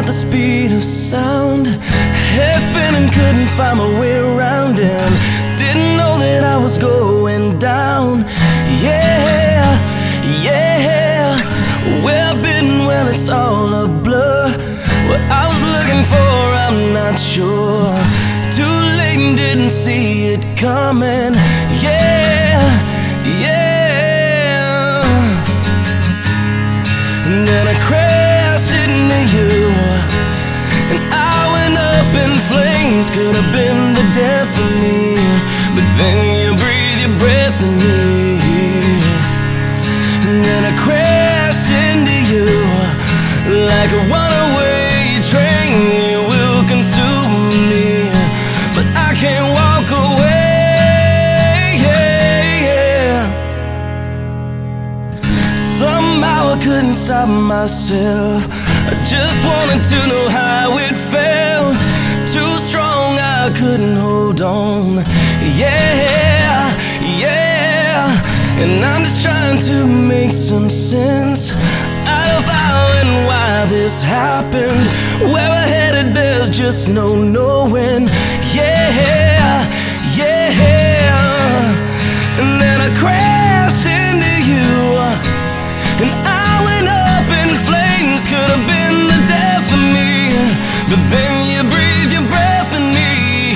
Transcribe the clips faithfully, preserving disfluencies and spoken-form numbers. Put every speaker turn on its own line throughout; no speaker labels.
the speed of sound. Head spinning, couldn't find my way around, and didn't know that I was going down. Yeah, yeah. Well bitten, well it's all a blur. What I was looking for, I'm not sure. Too late and didn't see it coming. Yeah, yeah. And then I crashed into you, and I went up in flames. Could have been the death of me, but then you breathe your breath in me. And then I crashed into you like a runaway train. You will consume me, but I can't walk away. Yeah, yeah. Somehow I couldn't stop myself. I just wanted to know how it felt. Too strong, I couldn't hold on. Yeah, yeah. And I'm just trying to make some sense out of how and why this happened. Where we're headed, there's just no knowing. Yeah, yeah. And then I crashed into you, and I went up in flames. Could have been the death of me, but then you breathe your breath in me.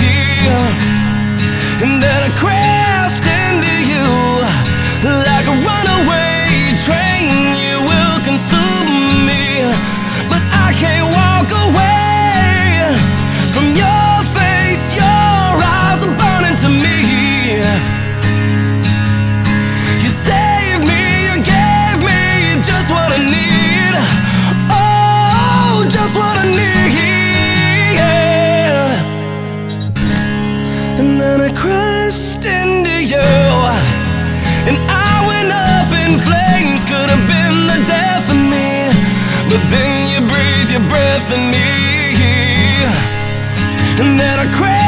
And then I crashed into you like a runaway train. You will consume me, but I can't walk away from your face. Your eyes are burning to me. You saved me, you gave me just what I need. Oh, just what I need. Yeah. And then I crashed into you, and I went up in flames. Could have been the death of me, but then you breathe your breath in me. And then I crashed